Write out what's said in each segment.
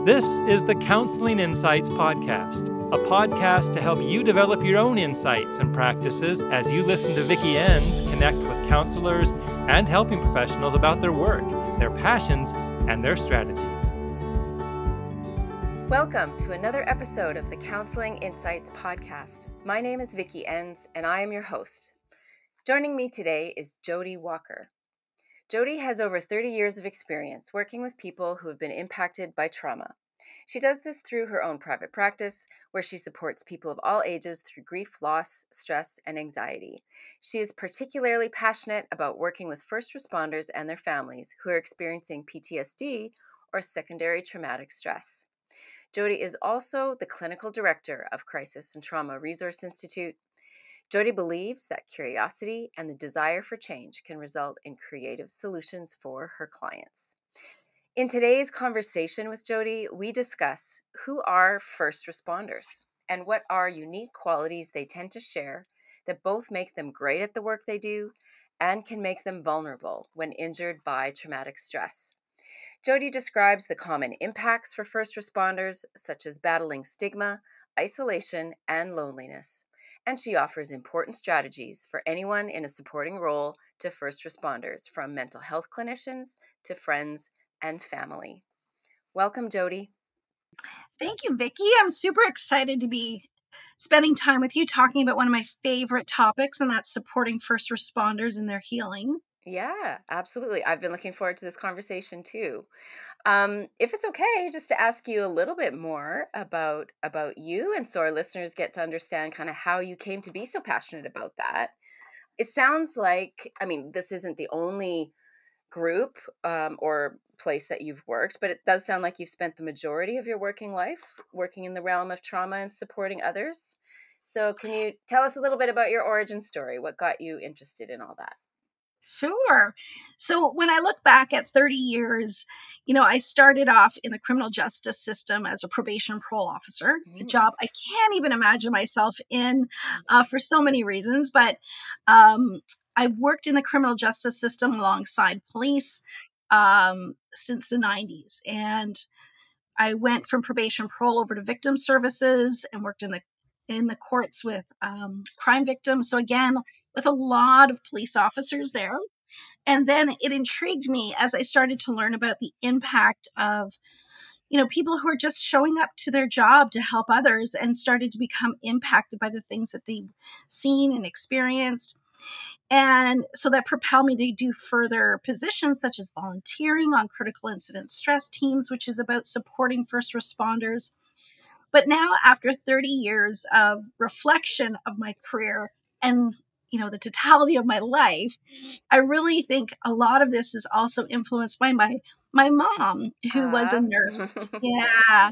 This is the Counseling Insights Podcast, a podcast to help you develop your own insights and practices as you listen to Vicki Enns connect with counselors and helping professionals about their work, their passions, and their strategies. Welcome to another episode of the Counseling Insights Podcast. My name is Vicki Enns, and I am your host. Joining me today is Jody Walker. Jody has over 30 years of experience working with people who have been impacted by trauma. She does this through her own private practice, where she supports people of all ages through grief, loss, stress, and anxiety. She is particularly passionate about working with first responders and their families who are experiencing PTSD or secondary traumatic stress. Jody is also the clinical director of Crisis and Trauma Resource Institute. Jody believes that curiosity and the desire for change can result in creative solutions for her clients. In today's conversation with Jody, we discuss who are first responders and what are unique qualities they tend to share that both make them great at the work they do and can make them vulnerable when injured by traumatic stress. Jody describes the common impacts for first responders, such as battling stigma, isolation, and loneliness. And she offers important strategies for anyone in a supporting role to first responders, from mental health clinicians to friends and family. Welcome, Jody. Thank you, Vicki. I'm super excited to be spending time with you talking about one of my favorite topics, and that's supporting first responders in their healing. Yeah, absolutely. I've been looking forward to this conversation too. If it's okay, just to ask you a little bit more about you, and so our listeners get to understand kind of how you came to be so passionate about that. It sounds like, I mean, this isn't the only group or place that you've worked, but it does sound like you've spent the majority of your working life working in the realm of trauma and supporting others. So can you tell us a little bit about your origin story? What got you interested in all that? Sure. So when I look back at 30 years, I started off in the criminal justice system as a probation parole officer, a job I can't even imagine myself in for so many reasons. But I've worked in the criminal justice system alongside police since the 90s. And I went from probation parole over to victim services and worked in the courts with crime victims. So again, with a lot of police officers there. And then it intrigued me as I started to learn about the impact of, people who are just showing up to their job to help others and started to become impacted by the things that they've seen and experienced. And so that propelled me to do further positions such as volunteering on critical incident stress teams, which is about supporting first responders. But now, after 30 years of reflection of my career and the totality of my life, I really think a lot of this is also influenced by my mom, who was a nurse. Yeah.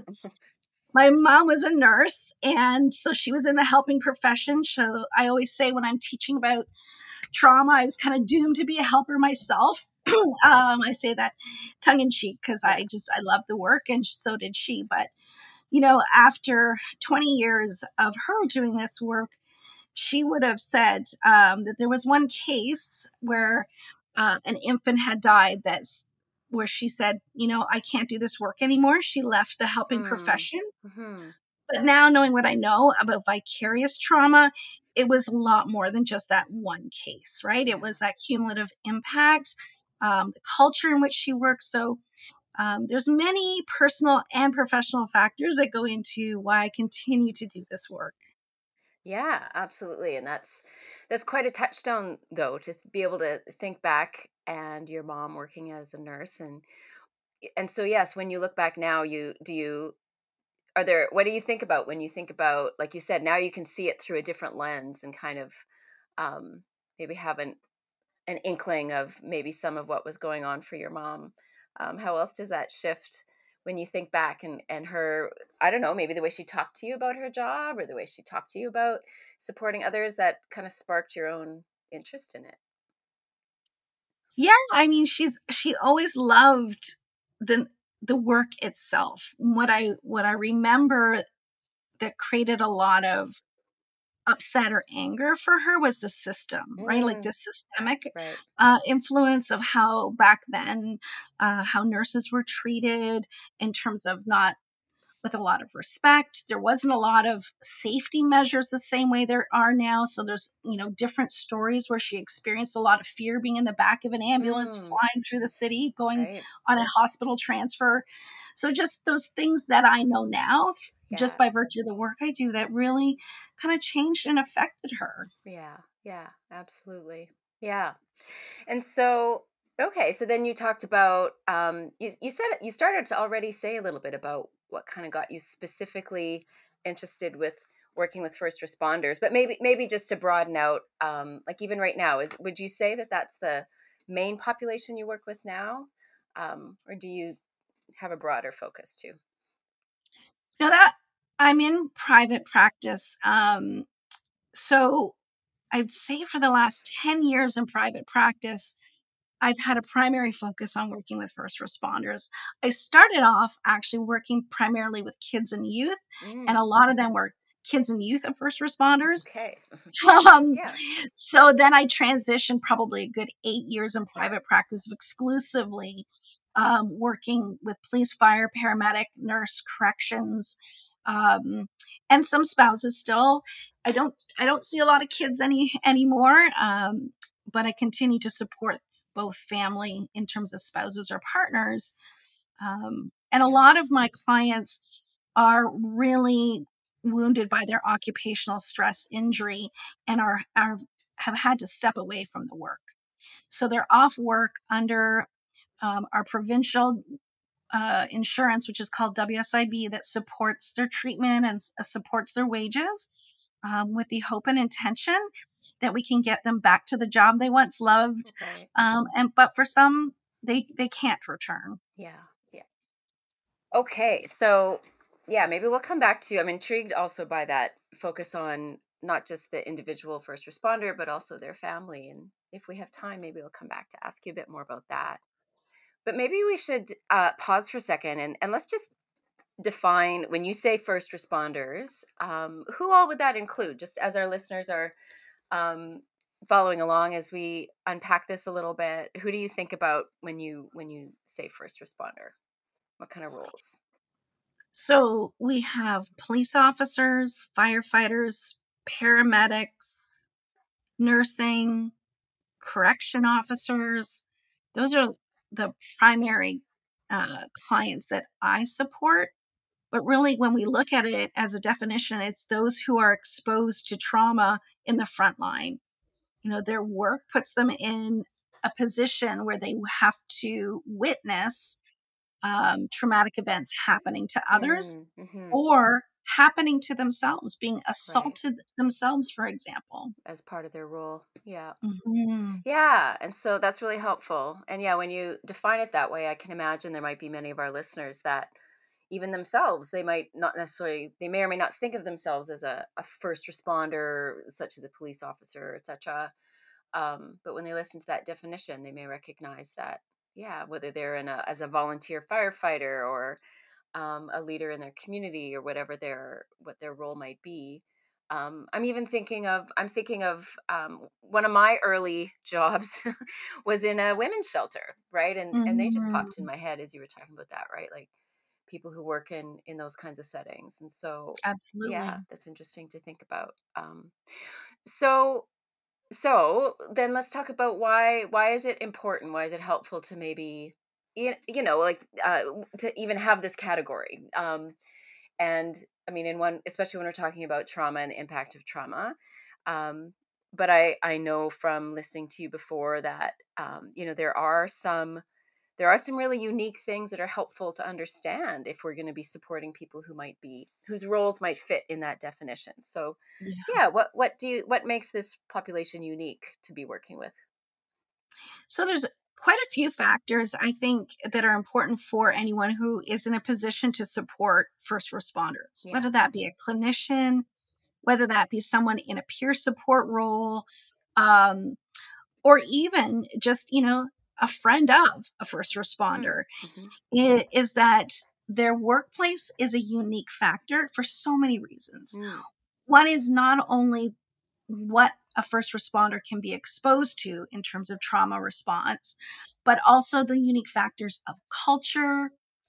My mom was a nurse, and so she was in the helping profession. So I always say when I'm teaching about trauma, I was kind of doomed to be a helper myself. I say that tongue in cheek because I love the work, and so did she. But after 20 years of her doing this work, she would have said that there was one case where an infant had died where she said, I can't do this work anymore. She left the helping profession. Mm-hmm. But now, knowing what I know about vicarious trauma, it was a lot more than just that one case, right? It was that cumulative impact, the culture in which she works. So there's many personal and professional factors that go into why I continue to do this work. Yeah, absolutely. And that's quite a touchstone, though, to be able to think back and your mom working as a nurse. And so, yes, when you look back now, what do you think about when you think about, like you said, now you can see it through a different lens and kind of maybe have an inkling of maybe some of what was going on for your mom. How else does that shift when you think back and her, I don't know, maybe the way she talked to you about her job or the way she talked to you about supporting others that kind of sparked your own interest in it? Yeah, I mean, she always loved the work itself. What I remember that created a lot of upset or anger for her was the system, right? Like the systemic influence of how back then, how nurses were treated in terms of not with a lot of respect. There wasn't a lot of safety measures the same way there are now. So there's, different stories where she experienced a lot of fear being in the back of an ambulance, flying through the city, going on a hospital transfer. So just those things that I know now, just by virtue of the work I do, that really kind of changed and affected her. Yeah, absolutely. Yeah. And so, okay, so then you talked about, you said you started to already say a little bit about what kind of got you specifically interested with working with first responders, but maybe just to broaden out, like even right now, would you say that that's the main population you work with now, or do you have a broader focus too? Now that I'm in private practice, so I'd say for the last 10 years in private practice, I've had a primary focus on working with first responders. I started off actually working primarily with kids and youth, and a lot of them were kids and youth of first responders. Okay. So then I transitioned probably a good 8 years in private practice of exclusively working with police, fire, paramedic, nurse, corrections, and some spouses still. I don't see a lot of kids anymore, but I continue to support both family in terms of spouses or partners. And a lot of my clients are really wounded by their occupational stress injury and have had to step away from the work. So they're off work under our provincial insurance, which is called WSIB, that supports their treatment and supports their wages, with the hope and intention that we can get them back to the job they once loved. But for some, they can't return. Yeah. Okay, so maybe we'll come back to, I'm intrigued also by that focus on not just the individual first responder, but also their family. And if we have time, maybe we'll come back to ask you a bit more about that. But maybe we should pause for a second and let's just define, when you say first responders, who all would that include? Just as our listeners are following along as we unpack this a little bit, who do you think about when you say first responder? What kind of roles? So we have police officers, firefighters, paramedics, nursing, correction officers. Those are the primary clients that I support. But really, when we look at it as a definition, it's those who are exposed to trauma in the front line. Their work puts them in a position where they have to witness traumatic events happening to others or happening to themselves, being assaulted themselves, for example. As part of their role. Yeah. Yeah. And so that's really helpful. And when you define it that way, I can imagine there might be many of our listeners that even themselves, they may or may not think of themselves as a first responder, such as a police officer, etc. But when they listen to that definition, they may recognize that, whether they're as a volunteer firefighter or a leader in their community or what their role might be. I'm thinking of one of my early jobs was in a women's shelter, right? And they just popped in my head as you were talking about that, right? Like people who work in those kinds of settings. And so, absolutely, that's interesting to think about. So then let's talk about why is it important? Why is it helpful to maybe, to even have this category? And especially when we're talking about trauma and the impact of trauma. But I know from listening to you before that, there are some really unique things that are helpful to understand if we're going to be supporting people whose roles might fit in that definition. So what makes this population unique to be working with? So there's quite a few factors, I think, that are important for anyone who is in a position to support first responders, whether that be a clinician, whether that be someone in a peer support role, or even just, a friend of a first responder, is that their workplace is a unique factor for so many reasons. one is not only what a first responder can be exposed to in terms of trauma response, but also the unique factors of culture,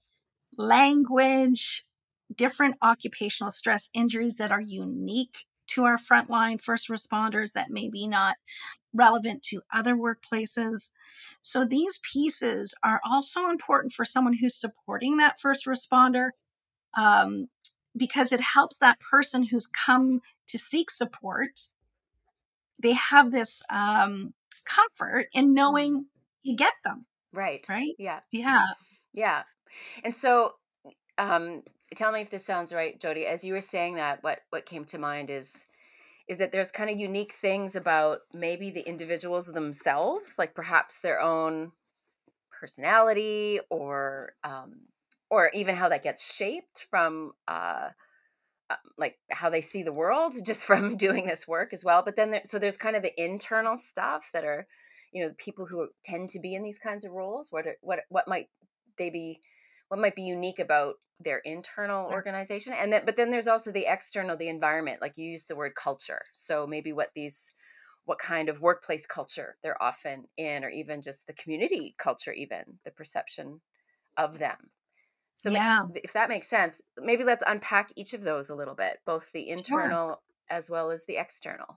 language, different occupational stress injuries that are unique to our frontline first responders that may be not relevant to other workplaces. So these pieces are also important for someone who's supporting that first responder, because it helps that person who's come to seek support. They have this comfort in knowing you get them. Right. Right. Yeah. Yeah. Yeah. And so, tell me if this sounds right, Jody. As you were saying that, what came to mind is that there's kind of unique things about maybe the individuals themselves, like perhaps their own personality, or even how that gets shaped from like how they see the world just from doing this work as well. But then so there's kind of the internal stuff that are, the people who tend to be in these kinds of roles. What might they be? What might be unique about their internal organization? And then, but then there's also the external, the environment. Like you used the word culture. So maybe what kind of workplace culture they're often in, or even just the community culture, even the perception of them. So if that makes sense, maybe let's unpack each of those a little bit, both the internal as well as the external.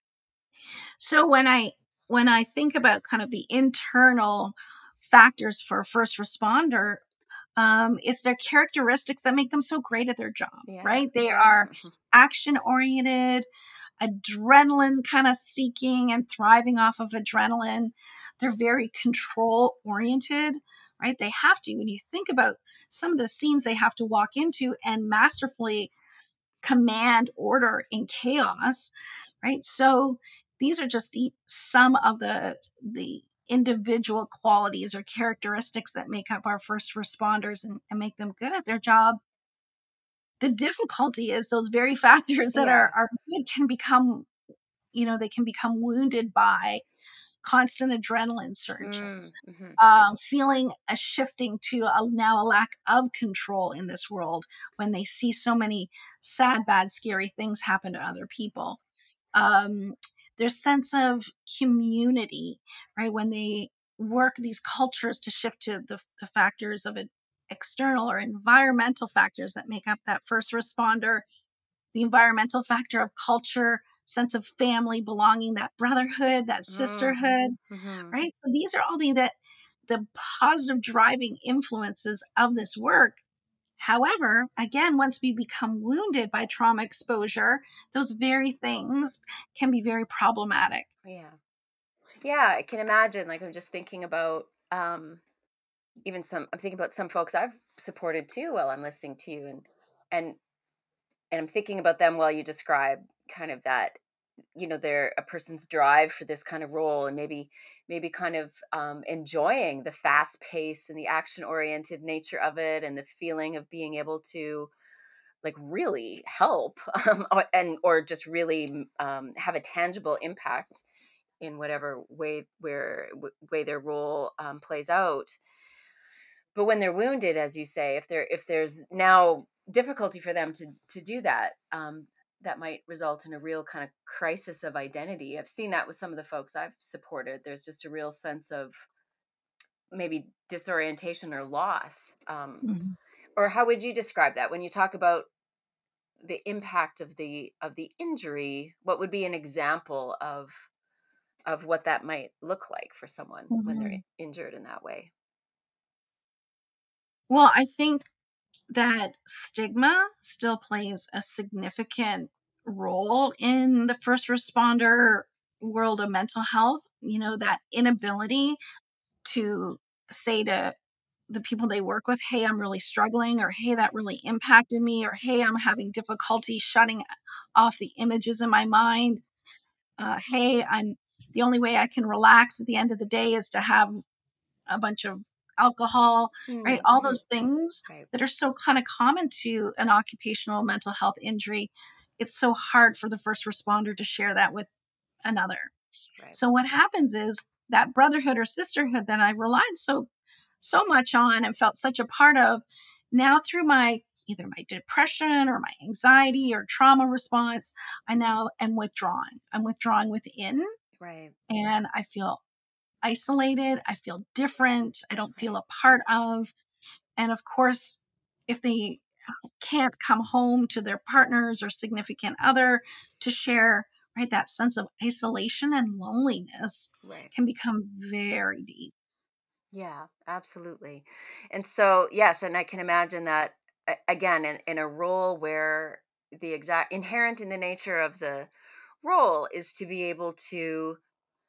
So when I think about kind of the internal factors for a first responder, it's their characteristics that make them so great at their job, right? They are action oriented, adrenaline kind of seeking and thriving off of adrenaline. They're very control oriented, right? They have to, when you think about some of the scenes they have to walk into and masterfully command order in chaos, right? So these are just some of the individual qualities or characteristics that make up our first responders and make them good at their job. The difficulty is those very factors that are good can become, they can become wounded by constant adrenaline surges, feeling a shifting to now a lack of control in this world when they see so many sad, bad, scary things happen to other people. Their sense of community, right? When they work these cultures to shift to the factors of external or environmental factors that make up that first responder, the environmental factor of culture, sense of family, belonging, that brotherhood, that sisterhood, right? So these are all the positive driving influences of this work. However, again, once we become wounded by trauma exposure, those very things can be very problematic. Yeah, I can imagine. Like, I'm just thinking about I'm thinking about some folks I've supported too while I'm listening to you, and I'm thinking about them while you describe kind of that, they're a person's drive for this kind of role, and maybe kind of enjoying the fast pace and the action oriented nature of it, and the feeling of being able to like really help or just really have a tangible impact in whatever way their role plays out. But when they're wounded, as you say, if there's now difficulty for them to do that, that might result in a real kind of crisis of identity. I've seen that with some of the folks I've supported. There's just a real sense of maybe disorientation or loss. Or how would you describe that when you talk about the impact of the injury? What would be an example of what that might look like for someone when they're injured in that way? Well, I think that stigma still plays a significant role in the first responder world of mental health. That inability to say to the people they work with, hey, I'm really struggling, or hey, that really impacted me, or hey, I'm having difficulty shutting off the images in my mind. Hey, the only way I can relax at the end of the day is to have a bunch of alcohol, right? All those things that are so kind of common to an occupational mental health injury. It's so hard for the first responder to share that with another. So what happens is that brotherhood or sisterhood that I relied so much on and felt such a part of, now through my either my depression or my anxiety or trauma response, I now am withdrawing. I'm withdrawing within. Right. And I feel isolated. I feel different. I don't feel Right. a part of. And of course, if they can't come home to their partners or significant other to share, right, that sense of isolation and loneliness Right. can become very deep. Yeah, absolutely. And so, yes, and I can imagine that again in a role where the exact inherent in the nature of the role is to be able to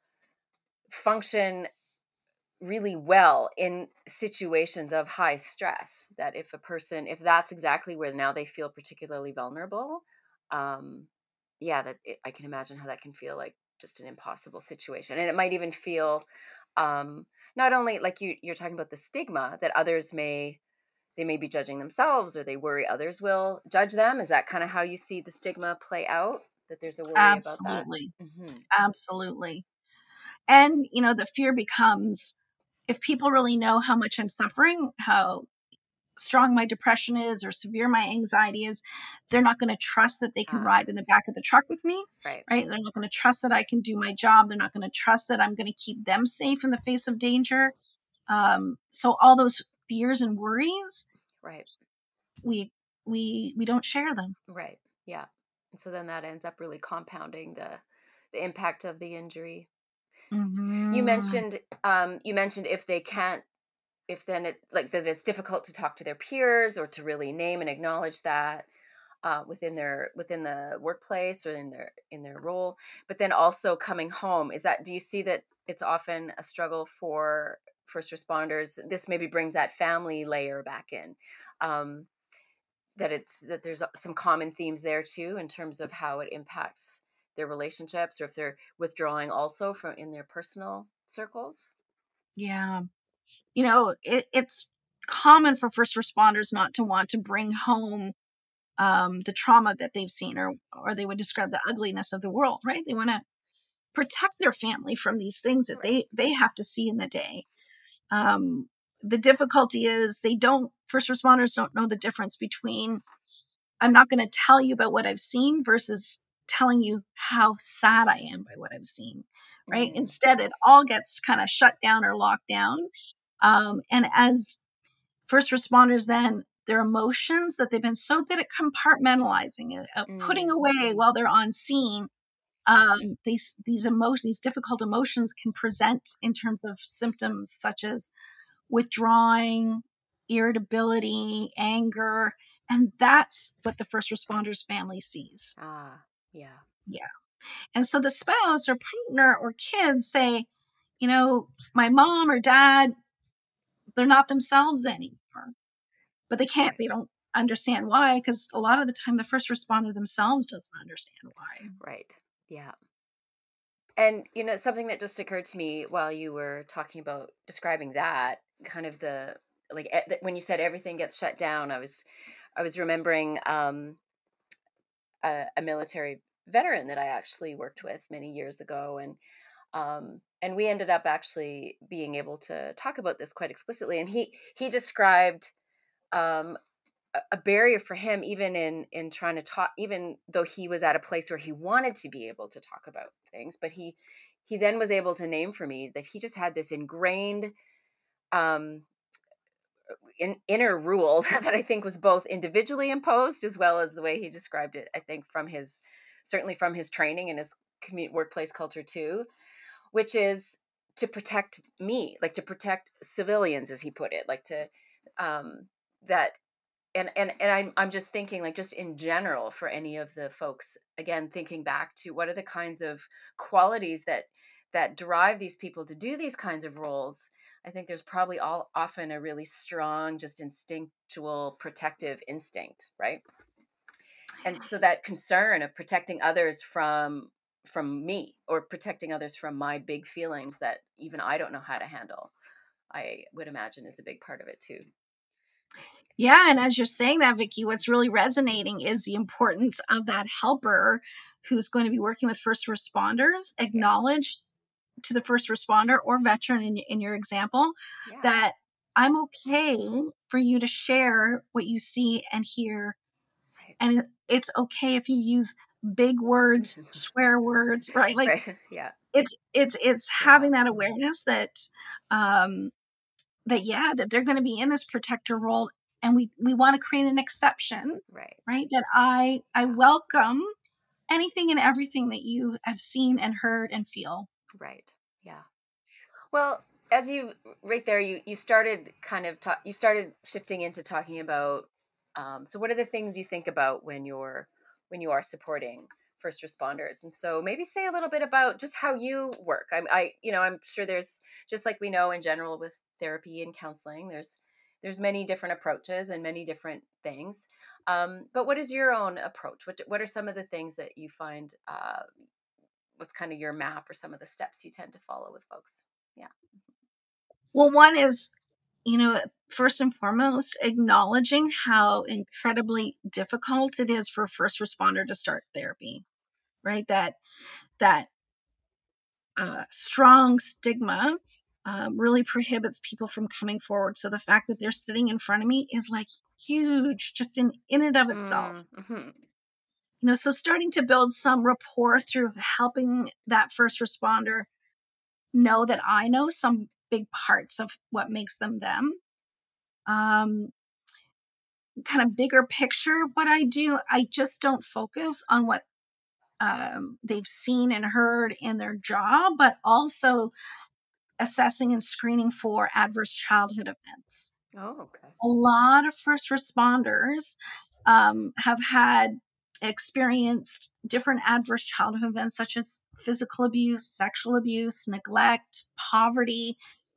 function really well in situations of high stress. That if a person, if that's exactly where now they feel particularly vulnerable, um, yeah, I can imagine how that can feel like just an impossible situation. And it might even feel not only like you're talking about the stigma that others they may be judging themselves or they worry others will judge them. Is that kind of how you see the stigma play out? That there's a worry about that? Absolutely. Hmm. Absolutely. And, the fear becomes, if people really know how much I'm suffering, how strong my depression is or severe my anxiety is, they're not going to trust that they can Ah, ride in the back of the truck with me, right. right? They're not going to trust that I can do my job. They're not going to trust that I'm going to keep them safe in the face of danger. So all those fears and worries, Right. we we don't share them. Right. Yeah. And so then that ends up really compounding the impact of the injury. Mm-hmm. You mentioned if they can't, if then it like that it's difficult to talk to their peers or to really name and acknowledge that within the workplace or in their role. But then also coming home, is that, do you see that it's often a struggle for first responders? This maybe brings that family layer back in. Um, that there's some common themes there too in terms of how it impacts their relationships, or if they're withdrawing also from in their personal circles. Yeah. It's common for first responders not to want to bring home the trauma that they've seen, or they would describe the ugliness of the world, right? They want to protect their family from these things that Right. they have to see in the day. The difficulty is first responders don't know the difference between, I'm not going to tell you about what I've seen versus telling you how sad I am by what I've seen, right? Mm. Instead, it all gets kind of shut down or locked down. And as first responders, then their emotions that they've been so good at compartmentalizing, putting Mm. away while they're on scene, these emotions, these difficult emotions can present in terms of symptoms such as withdrawing, irritability, anger, and that's what the first responders family sees. Ah, yeah. Yeah. And so the spouse or partner or kids say, my mom or dad, they're not themselves anymore. But Right. they don't understand why, because a lot of the time the first responder themselves doesn't understand why. Right. Yeah. And something that just occurred to me while you were talking about describing that kind of the like when you said everything gets shut down, I was remembering a military veteran that I actually worked with many years ago, and we ended up actually being able to talk about this quite explicitly. And he described um, a barrier for him, even in trying to talk, even though he was at a place where he wanted to be able to talk about things, but he then was able to name for me that he just had this ingrained um, inner rule that I think was both individually imposed as well as the way he described it. I think certainly from his training and his workplace culture too, which is to protect me, like to protect civilians, as he put it, like to that. And I'm just thinking, like, just in general, for any of the folks, again, thinking back to what are the kinds of qualities that drive these people to do these kinds of roles. I think there's probably often a really strong, just instinctual protective instinct, right? And so that concern of protecting others from me, or protecting others from my big feelings that even I don't know how to handle, I would imagine is a big part of it too. Yeah, and as you're saying that, Vicki, what's really resonating is the importance of that helper who's going to be working with first responders. Yeah. Acknowledge to the first responder or veteran in your example Yeah. that I'm okay for you to share what you see and hear. Right. And it's okay if you use big words, swear words, right? Like Right. Yeah. it's having that awareness that that they're going to be in this protector role, and we want to create an exception, right? That I welcome anything and everything that you have seen and heard and feel. Right. Yeah. Well, as you right there, you started kind of you started shifting into talking about. So, what are the things you think about when you are supporting first responders? And so, maybe say a little bit about just how you work. I'm sure there's, just like we know in general with therapy and counseling, there's many different approaches and many different things. But what is your own approach? What are some of the things that you find? What's kind of your map or some of the steps you tend to follow with folks? Yeah. Well, one is, first and foremost, acknowledging how incredibly difficult it is for a first responder to start therapy, right? That strong stigma really prohibits people from coming forward. So the fact that they're sitting in front of me is like huge, just in and of itself. Mm-hmm. So starting to build some rapport through helping that first responder know that I know some big parts of what makes them them. Kind of bigger picture of what I do. I just don't focus on what they've seen and heard in their job, but also assessing and screening for adverse childhood events. Oh, okay. A lot of first responders have experienced different adverse childhood events, such as physical abuse, sexual abuse, neglect, poverty.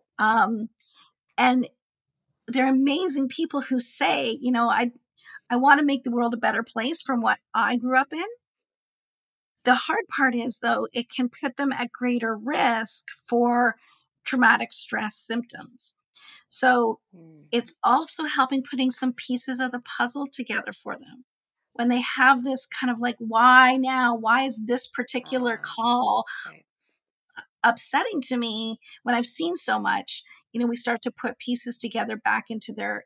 And they're amazing people who say, I want to make the world a better place from what I grew up in. The hard part is, though, it can put them at greater risk for traumatic stress symptoms. So it's also helping putting some pieces of the puzzle together for them. When they have this kind of like, why now? Why is this particular call upsetting to me when I've seen so much? We start to put pieces together back into their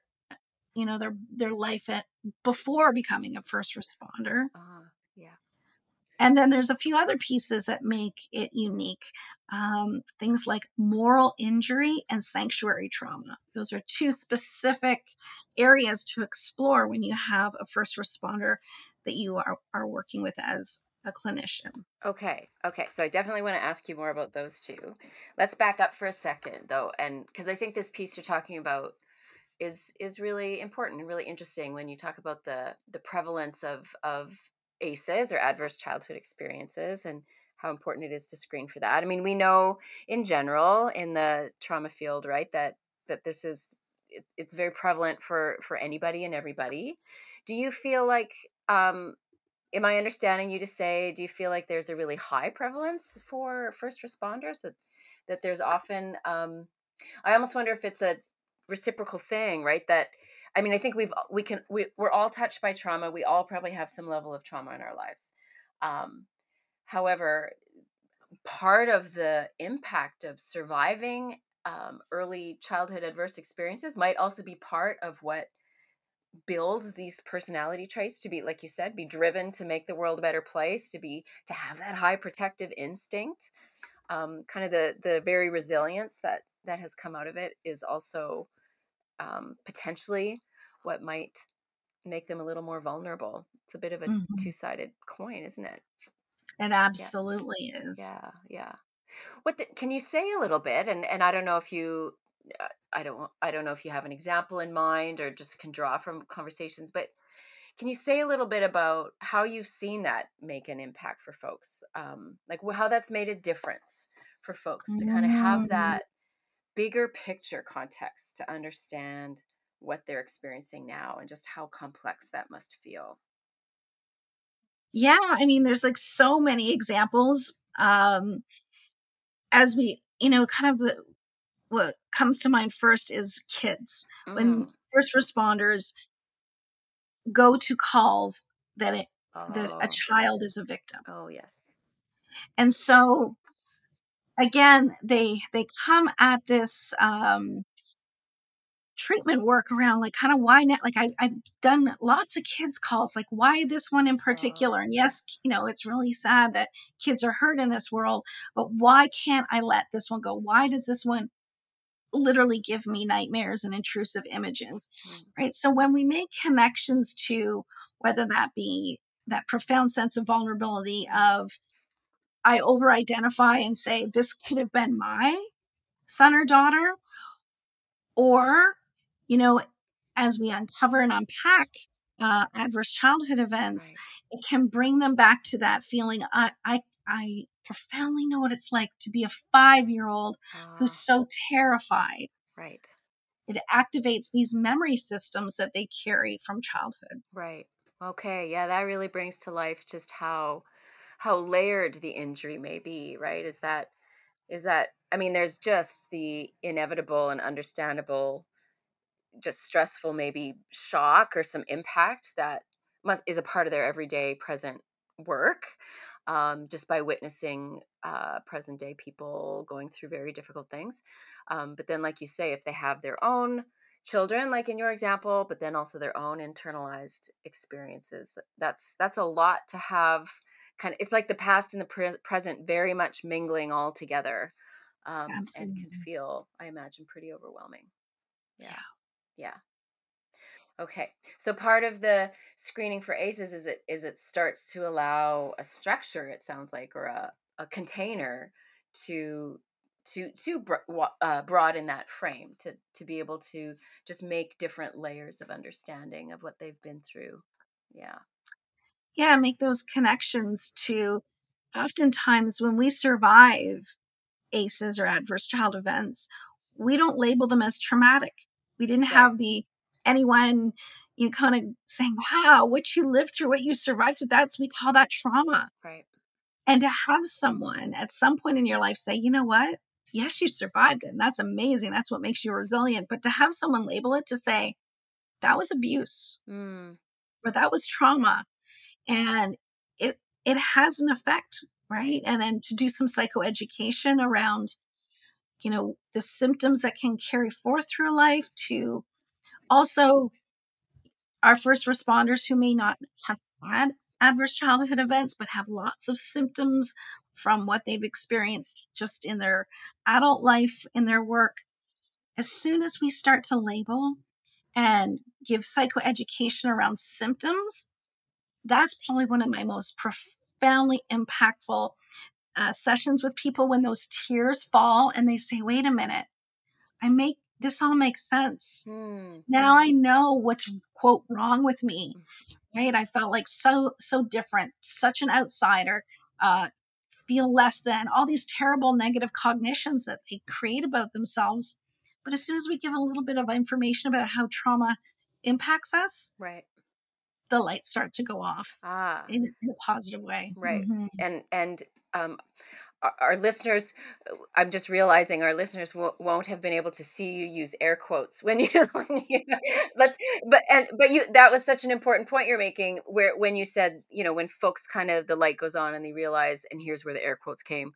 life before becoming a first responder. Yeah. And then there's a few other pieces that make it unique. Things like moral injury and sanctuary trauma. Those are two specific areas to explore when you have a first responder that you are working with as a clinician. Okay. So I definitely want to ask you more about those two. Let's back up for a second, though, and because I think this piece you're talking about is really important and really interesting when you talk about the prevalence of ACEs, or adverse childhood experiences, and how important it is to screen for that. I mean, we know in general in the trauma field, right, that this is it's very prevalent for anybody and everybody. Do you feel like am I understanding you to say, do you feel like there's a really high prevalence for first responders, that there's often I almost wonder if it's a reciprocal thing, right? That, I mean, I think we're all touched by trauma. We all probably have some level of trauma in our lives. However, part of the impact of surviving early childhood adverse experiences might also be part of what builds these personality traits to be, like you said, be driven to make the world a better place, to have that high protective instinct. Kind of the very resilience that has come out of it is also potentially what might make them a little more vulnerable. It's a bit of a two-sided coin, isn't it? It absolutely is. Yeah. Can you say a little bit? And I don't know if you, I don't know if you have an example in mind or just can draw from conversations, but can you say a little bit about how you've seen that make an impact for folks? Like how that's made a difference for folks to kind of have that bigger picture context to understand what they're experiencing now and just how complex that must feel. Yeah, I mean, there's like so many examples. As we, kind of what comes to mind first is kids. When first responders go to calls that a child is a victim. Oh, yes. And so again, they come at this treatment work around like kind of why not, like I've done lots of kids calls, like why this one in particular. And yes, it's really sad that kids are hurt in this world, but why can't I let this one go? Why does this one literally give me nightmares and intrusive images? Right. So when we make connections to whether that be that profound sense of vulnerability of I over identify and say this could have been my son or daughter, or, as we uncover and unpack adverse childhood events, right, it can bring them back to that feeling. I profoundly know what it's like to be a 5-year-old who's so terrified. Right. It activates these memory systems that they carry from childhood. Right. Okay. Yeah, that really brings to life just how layered the injury may be, right? Is that I mean, there's just the inevitable and understandable, just stressful, maybe shock or some impact that is a part of their everyday present work, just by witnessing present day people going through very difficult things. But then, like you say, if they have their own children, like in your example, but then also their own internalized experiences, that's a lot to have. It's like the past and the present very much mingling all together, and can feel, I imagine, pretty overwhelming. Yeah. Okay. So part of the screening for ACEs is it starts to allow a structure, it sounds like, or a container to broaden that frame, to be able to just make different layers of understanding of what they've been through. Yeah, make those connections to, oftentimes when we survive ACEs or adverse child events, we don't label them as traumatic. We didn't have anyone kind of saying, wow, what you lived through, what you survived through, we call that trauma. Right. And to have someone at some point in your life say, you know what? Yes, you survived it. And that's amazing. That's what makes you resilient. But to have someone label it, to say, that was abuse, or that was trauma, and it has an effect, right? And then to do some psychoeducation around, the symptoms that can carry forth through life, to also our first responders who may not have had adverse childhood events, but have lots of symptoms from what they've experienced just in their adult life, in their work. As soon as we start to label and give psychoeducation around symptoms, that's probably one of my most profoundly impactful sessions with people, when those tears fall and they say, wait a minute, this all makes sense. Now I know what's, quote, wrong with me, right? I felt like so different, such an outsider, feel less than, all these terrible negative cognitions that they create about themselves. But as soon as we give a little bit of information about how trauma impacts us, right, the lights start to go off in a positive way. Right. Mm-hmm. And our listeners, I'm just realizing our listeners won't have been able to see you use air quotes when you but that was such an important point you're making, where when you said, when folks kind of, the light goes on and they realize, and here's where the air quotes came.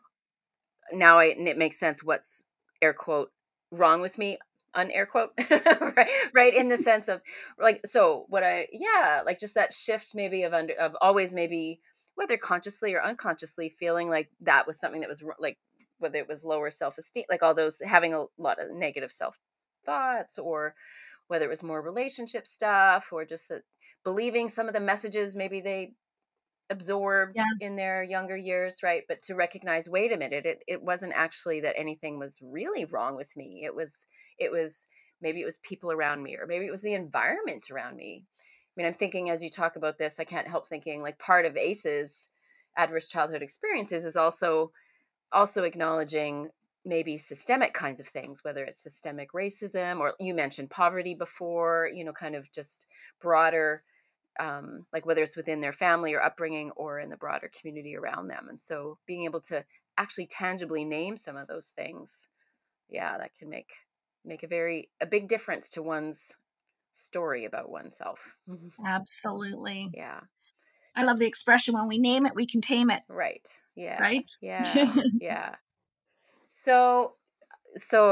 Now it makes sense what's air quote wrong with me, unair quote, right, in the sense of, like, so what like just that shift maybe of always, maybe whether consciously or unconsciously, feeling like that was something that was, like, whether it was lower self-esteem, like all those, having a lot of negative self thoughts, or whether it was more relationship stuff, or just that believing some of the messages maybe they absorbed in their younger years, right? But to recognize, wait a minute, it wasn't actually that anything was really wrong with me. It was maybe it was people around me, or maybe it was the environment around me. I mean, I'm thinking, as you talk about this, I can't help thinking, like, part of ACEs, adverse childhood experiences, is also acknowledging maybe systemic kinds of things, whether it's systemic racism, or you mentioned poverty before, kind of just broader, like whether it's within their family or upbringing, or in the broader community around them. And so being able to actually tangibly name some of those things, that can make a big difference to one's story about oneself. Absolutely. Yeah. I love the expression, when we name it, we can tame it. Right. Yeah. Right? Yeah. Yeah. So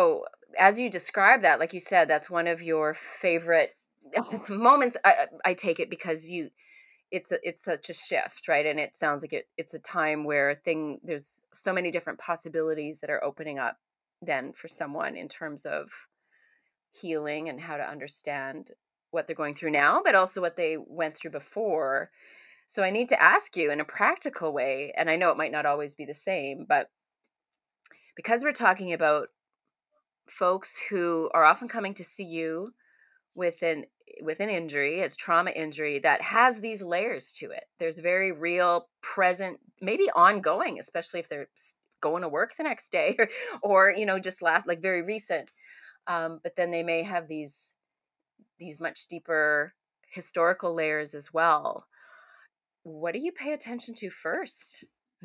as you describe that, like you said, that's one of your favorite moments. I take it because it's such a shift, right? And it sounds like it's a time where there's so many different possibilities that are opening up then for someone in terms of healing and how to understand what they're going through now, but also what they went through before. So I need to ask you in a practical way, and I know it might not always be the same, but because we're talking about folks who are often coming to see you with an injury, it's trauma injury that has these layers to it. There's very real, present, maybe ongoing, especially if they're going to work the next day or just like very recent. But then they may have these much deeper historical layers as well. What do you pay attention to first?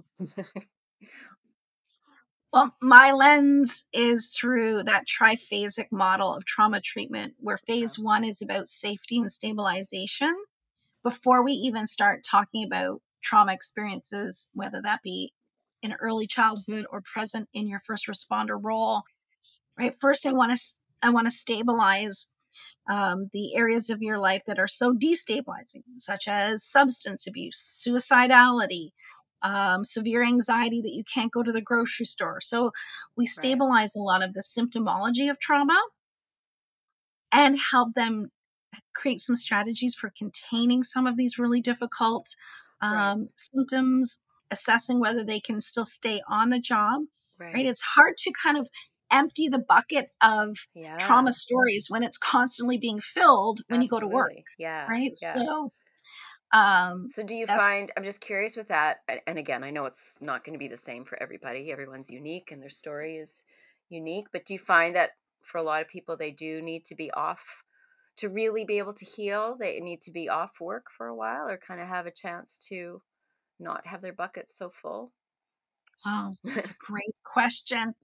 Well, my lens is through that triphasic model of trauma treatment, where phase one is about safety and stabilization. Before we even start talking about trauma experiences, whether that be in early childhood or present in your first responder role, right? First, I want to stabilize the areas of your life that are so destabilizing, such as substance abuse, suicidality, severe anxiety that you can't go to the grocery store. So we stabilize a lot of the symptomology of trauma and help them create some strategies for containing some of these really difficult symptoms, assessing whether they can still stay on the job. Right? It's hard to kind of empty the bucket of trauma stories when it's constantly being filled when you go to work. Right. So do you find, I'm just curious with that, and again, I know it's not going to be the same for everybody. Everyone's unique and their story is unique, but do you find that for a lot of people, they do need to be off to really be able to heal? They need to be off work for a while or kind of have a chance to not have their buckets so full? Oh, that's a great question.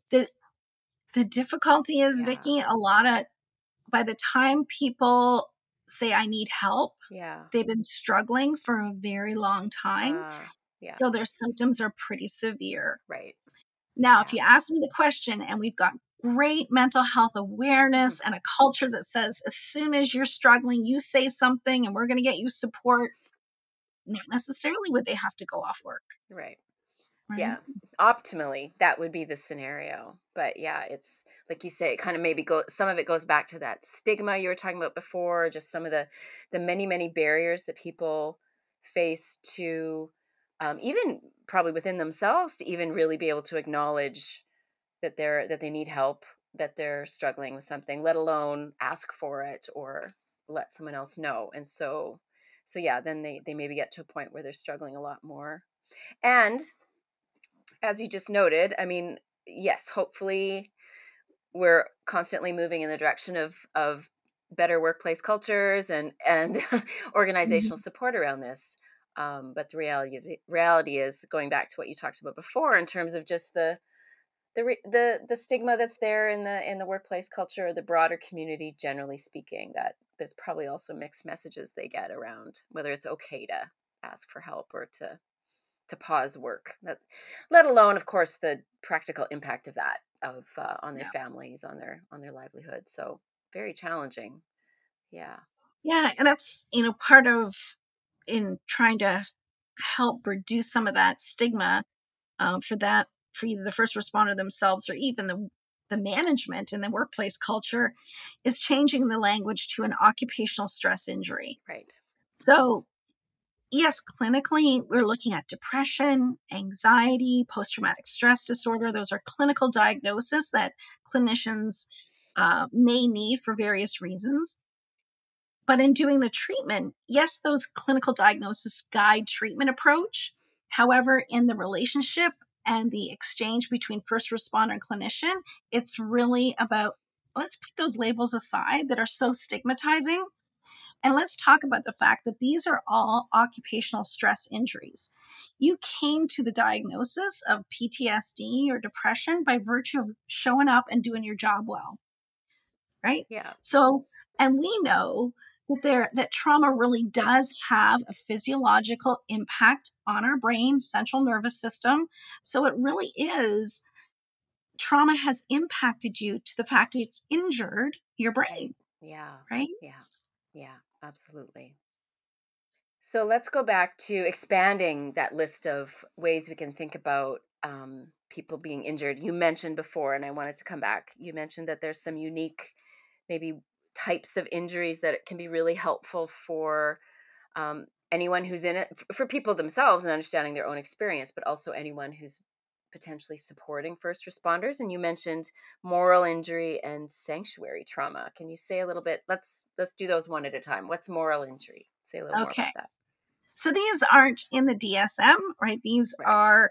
The difficulty is, Vicki, by the time people say I need help, they've been struggling for a very long time. So their symptoms are pretty severe. Right. Now, if you ask me the question, and we've got great mental health awareness and a culture that says as soon as you're struggling, you say something and we're going to get you support, not necessarily would they have to go off work. Right. Yeah. Optimally, that would be the scenario. But yeah, it's like you say, it kind of maybe some of it goes back to that stigma you were talking about before, just some of the many, many barriers that people face to even probably within themselves to even really be able to acknowledge that they need help, that they're struggling with something, let alone ask for it or let someone else know. And so yeah, then they maybe get to a point where they're struggling a lot more. And as you just noted, I mean, yes, hopefully we're constantly moving in the direction of better workplace cultures and organizational support around this. But the reality is, going back to what you talked about before, in terms of just the stigma that's there in the workplace culture, the broader community, generally speaking, that there's probably also mixed messages they get around whether it's okay to ask for help or to pause work. That's, let alone, of course, the practical impact of that on their families, on their livelihood. So very challenging. Yeah. Yeah, and that's part of in trying to help reduce some of that stigma for either the first responder themselves or even the management in the workplace culture is changing the language to an occupational stress injury. Right. So yes, clinically, we're looking at depression, anxiety, post-traumatic stress disorder. Those are clinical diagnoses that clinicians may need for various reasons. But in doing the treatment, yes, those clinical diagnoses guide treatment approach. However, in the relationship and the exchange between first responder and clinician, it's really about, let's put those labels aside that are so stigmatizing. And let's talk about the fact that these are all occupational stress injuries. You came to the diagnosis of PTSD or depression by virtue of showing up and doing your job well, right? Yeah. So, and we know that trauma really does have a physiological impact on our brain, central nervous system. So it really is trauma has impacted you to the fact it's injured your Right. brain, Yeah. right? Yeah, absolutely. So let's go back to expanding that list of ways we can think about people being injured. You mentioned before, and I wanted to come back. You mentioned that there's some unique, maybe types of injuries that can be really helpful for anyone who's in it, for people themselves and understanding their own experience, but also anyone who's potentially supporting first responders. And you mentioned moral injury and sanctuary trauma. Can you say a little bit? Let's do those one at a time. What's moral injury? Say a little more Okay. about that. So these aren't in the DSM, right? These Right. are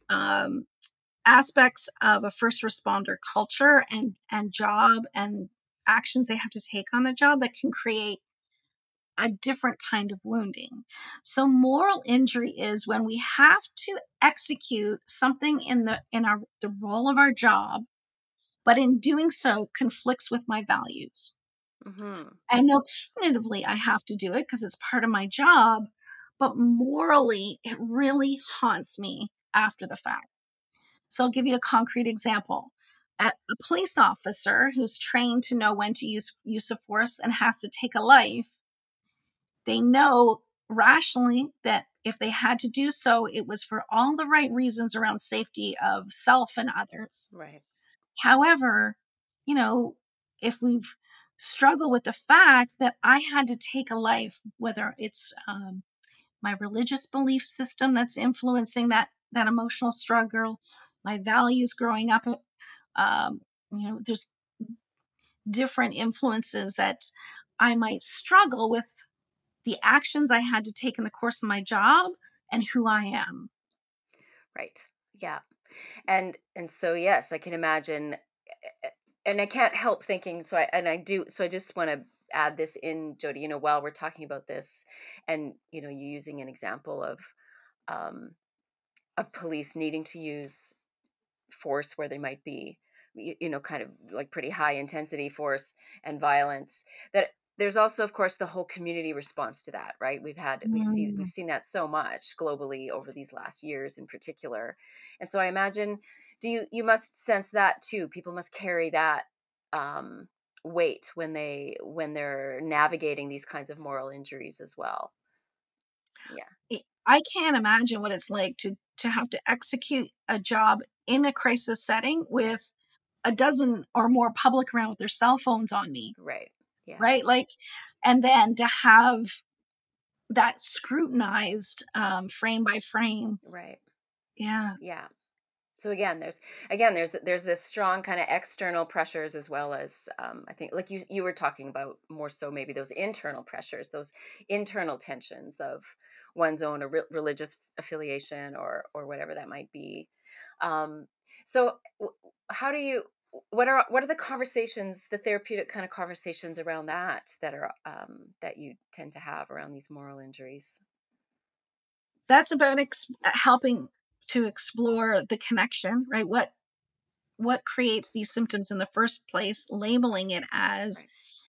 aspects of a first responder culture and job and actions they have to take on the job that can create a different kind of wounding. So moral injury is when we have to execute something in the role of our job, but in doing so conflicts with my values. Mm-hmm. I know cognitively I have to do it because it's part of my job, but morally it really haunts me after the fact. So I'll give you a concrete example. A police officer who's trained to know when to use of force and has to take a life, they know rationally that if they had to do so, it was for all the right reasons around safety of self and others. Right. However, you know, if we've struggled with the fact that I had to take a life, whether it's my religious belief system that's influencing that emotional struggle, my values growing up, there's different influences that I might struggle with the actions I had to take in the course of my job and who I am. Right. Yeah. And so yes, I can imagine, and I can't help thinking. So I just want to add this in, Jody. While we're talking about this, and you using an example um, of police needing to use force where they might be, kind of like pretty high intensity force and violence. That there's also, of course, the whole community response to that, right? We've seen that so much globally over these last years in particular. And so I imagine, you must sense that too. People must carry that um, weight when they're navigating these kinds of moral injuries as well. Yeah. I can't imagine what it's like to have to execute a job in a crisis setting with a dozen or more public around with their cell phones on me, Right. Yeah. right? Like, and then to have that scrutinized frame by frame. Right. Yeah. Yeah. So again, there's this strong kind of external pressures, as well as I think, like you were talking about, more so maybe those internal pressures, those internal tensions of one's own religious affiliation or whatever that might be. Um, so how do you what are the conversations, the therapeutic kind of conversations around that are that you tend to have around these moral injuries? That's about helping to explore the connection, right? What creates these symptoms in the first place, labeling it as, Right.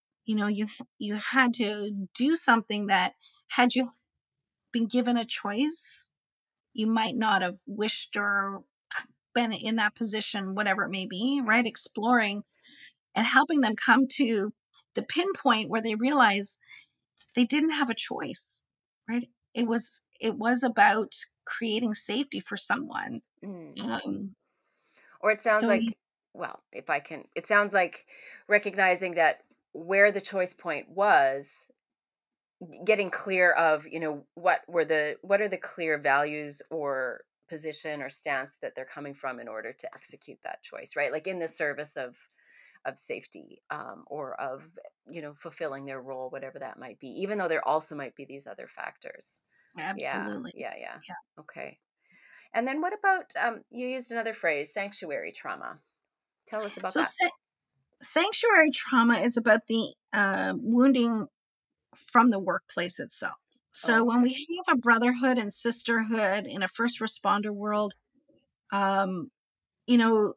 you had to do something that, had you been given a choice, you might not have wished or been in that position, whatever it may be, right? Exploring and helping them come to the pinpoint where they realize they didn't have a choice, right? It was about creating safety for someone. Mm. Um, Or it sounds so like, well, if I can, it sounds like recognizing that where the choice point was, getting clear of, what are the clear values or position or stance that they're coming from in order to execute that choice, right? Like in the service of safety, or of, fulfilling their role, whatever that might be, even though there also might be these other factors. Yeah, absolutely. yeah, yeah. Yeah. Okay. And then what about, you used another phrase, sanctuary trauma. Tell us about So that. sanctuary trauma is about the wounding from the workplace itself. So when Okay. we have a brotherhood and sisterhood in a first responder world, um, you know,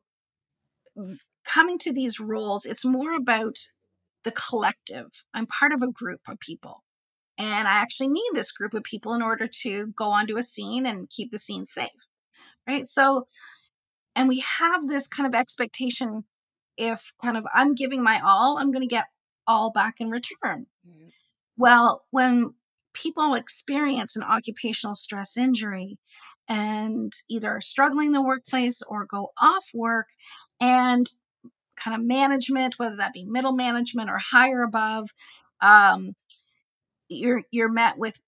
coming to these roles, it's more about the collective. I'm part of a group of people, and I actually need this group of people in order to go onto a scene and keep the scene safe, right? So And we have this kind of expectation, if kind of I'm giving my all, I'm going to get all back in return. Mm-hmm. Well, when people experience an occupational stress injury and either are struggling in the workplace or go off work, and kind of management, whether that be middle management or higher above, um, you're met with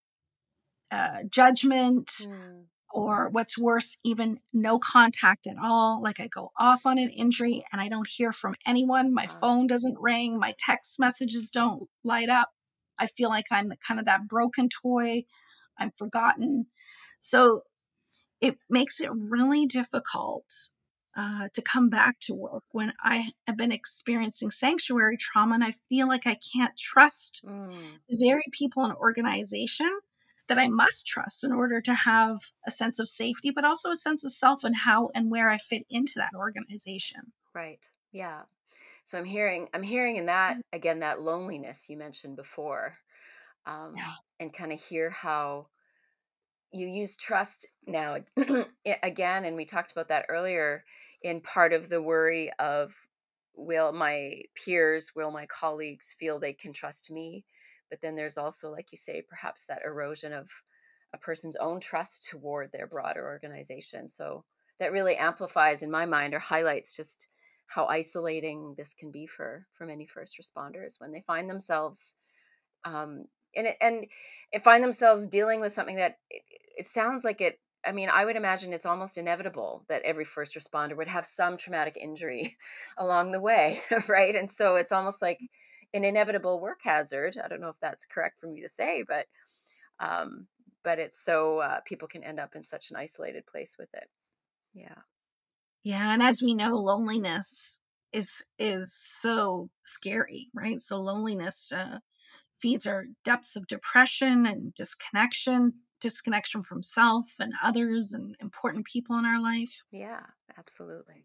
judgment, or what's worse, even no contact at all. Like, I go off on an injury and I don't hear from anyone. My phone doesn't ring. My text messages don't light up. I feel like I'm kind of that broken toy. I'm forgotten. So it makes it really difficult to come back to work when I have been experiencing sanctuary trauma, and I feel like I can't trust the very people and organization that I must trust in order to have a sense of safety, but also a sense of self and how and where I fit into that organization. Right. Yeah. So I'm hearing in that, again, that loneliness you mentioned before, Yeah. and kind of hear how you use trust now again, and we talked about that earlier, in part of the worry of, will my peers, will my colleagues feel they can trust me? But then there's also, like you say, perhaps that erosion of a person's own trust toward their broader organization. So that really amplifies, in my mind, or highlights just how isolating this can be for many first responders when they find themselves um, and find themselves dealing with something that it sounds like it. I mean, I would imagine it's almost inevitable that every first responder would have some traumatic injury along the way, right? And so it's almost like an inevitable work hazard. I don't know if that's correct for me to say, um, but it's so people can end up in such an isolated place with it. Yeah. Yeah, and as we know, loneliness is so scary, right? So loneliness feeds our depths of depression and disconnection from self and others and important people in our life. Yeah, absolutely.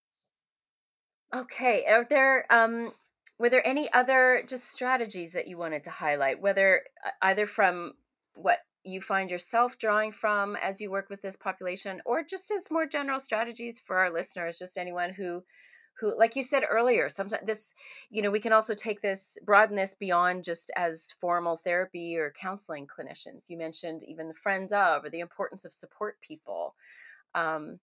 Okay. Were there any other just strategies that you wanted to highlight, whether either from what you find yourself drawing from as you work with this population, or just as more general strategies for our listeners, just anyone who, like you said earlier, sometimes this, we can also broaden this beyond just as formal therapy or counseling clinicians. You mentioned even the friends of, or the importance of support people. Um,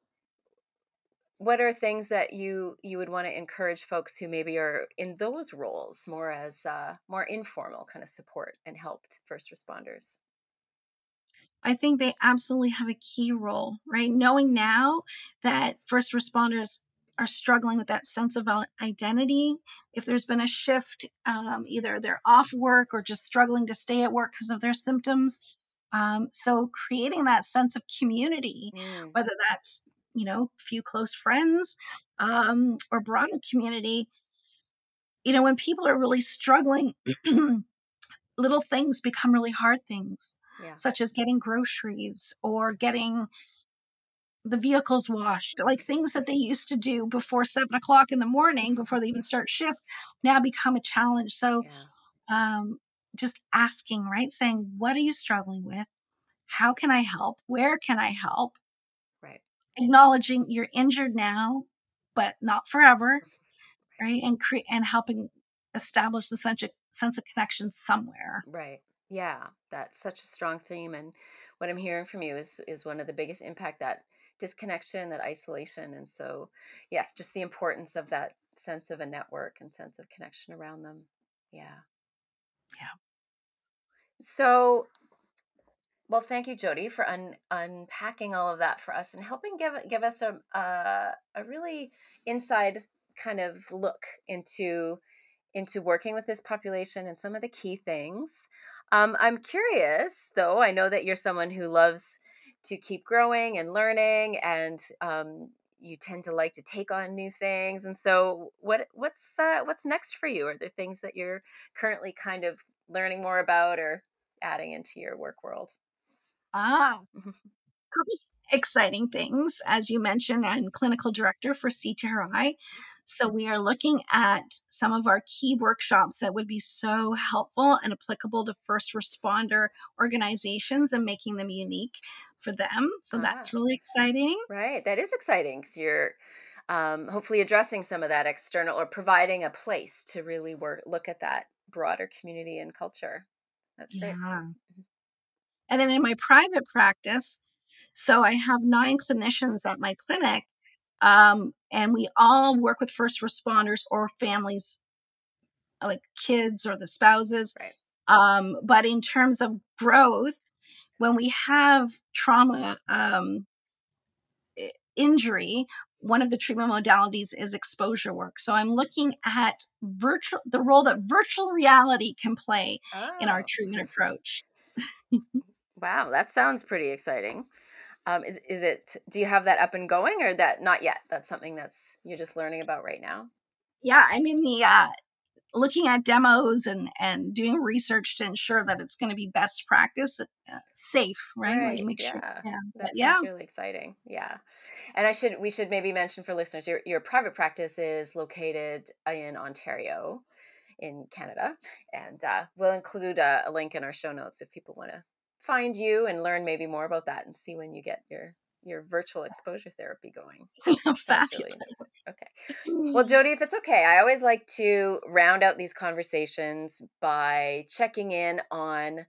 what are things that you would want to encourage folks who maybe are in those roles more as more informal kind of support and help to first responders? I think they absolutely have a key role, right? Knowing now that first responders are struggling with that sense of identity, if there's been a shift, either they're off work or just struggling to stay at work because of their symptoms. So creating that sense of community, Mm, whether that's, few close friends, or broader community, when people are really struggling, little things become really hard things, yeah. such as getting groceries or getting the vehicles washed, like things that they used to do before 7 o'clock in the morning, before they even start shift, now become a challenge. So, Yeah. um, just asking, right? Saying, what are you struggling with? How can I help? Where can I help? Right. Acknowledging you're injured now, but not forever, right? And helping establish the sense of connection somewhere. Right. Yeah, that's such a strong theme, and what I'm hearing from you is one of the biggest impact, that disconnection, that isolation, and so yes, just the importance of that sense of a network and sense of connection around them. Yeah. Yeah. So, well, thank you, Jody, for unpacking all of that for us and helping give us a really inside kind of look into working with this population and some of the key things. I'm curious, though. I know that you're someone who loves to keep growing and learning, and you tend to like to take on new things. And so, what's next for you? Are there things that you're currently kind of learning more about or adding into your work world? Ah, exciting things. As you mentioned, I'm clinical director for CTRI. So we are looking at some of our key workshops that would be so helpful and applicable to first responder organizations and making them unique for them. So that's really exciting. Right. That is exciting because you're hopefully addressing some of that external or providing a place to really look at that broader community and culture. That's great. Yeah. And then in my private practice, so I have 9 clinicians at my clinic, and we all work with first responders or families, like kids or the spouses. Right. But in terms of growth, when we have trauma injury, one of the treatment modalities is exposure work. So I'm looking at the role that virtual reality can play in our treatment approach. Wow, that sounds pretty exciting. Is it? Do you have that up and going, or that not yet? That's something you're just learning about right now. Yeah, I'm in the looking at demos and doing research to ensure that it's going to be best practice, safe, right? Right. Make sure. Yeah. Yeah. That Yeah. sounds really exciting. Yeah. And we should maybe mention for listeners, your private practice is located in Ontario, in Canada, and we'll include a link in our show notes if people want to find you and learn maybe more about that and see when you get your virtual exposure therapy going. Sounds really interesting. Okay. Well, Jody, if it's okay, I always like to round out these conversations by checking in on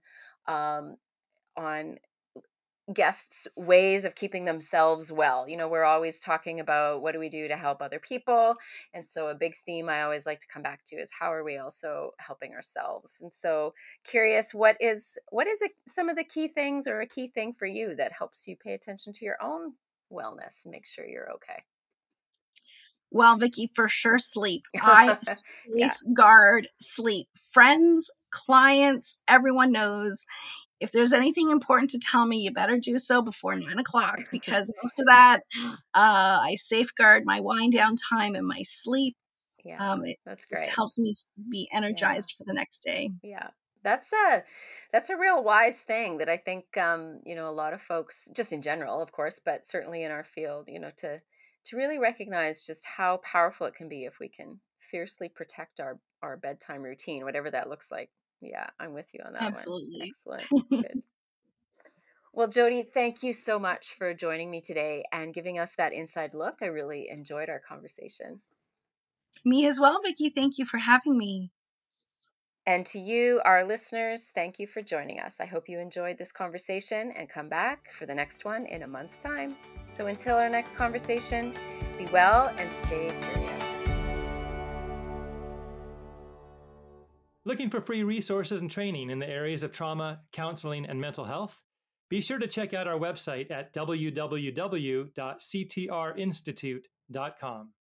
guests' ways of keeping themselves well. We're always talking about what do we do to help other people. And so a big theme I always like to come back to is how are we also helping ourselves? And so curious, what is some of the key things or a key thing for you that helps you pay attention to your own wellness and make sure you're okay? Well, Vicki, for sure, sleep. I safeguard sleep. Friends, clients, everyone knows if there's anything important to tell me, you better do so before 9:00, because after that, I safeguard my wind down time and my sleep. Yeah, It great. just helps me be energized for the next day. Yeah. That's a real wise thing that I think a lot of folks, just in general, of course, but certainly in our field, to really recognize just how powerful it can be if we can fiercely protect our bedtime routine, whatever that looks like. Yeah, I'm with you on that Absolutely. one. Excellent. Good. Well, Jody, thank you so much for joining me today and giving us that inside look. I really enjoyed our conversation. Me as well, Vicki. Thank you for having me. And to you, our listeners, thank you for joining us. I hope you enjoyed this conversation and come back for the next one in a month's time. So until our next conversation, be well and stay curious. Looking for free resources and training in the areas of trauma, counseling, and mental health? Be sure to check out our website at www.ctrinstitute.com.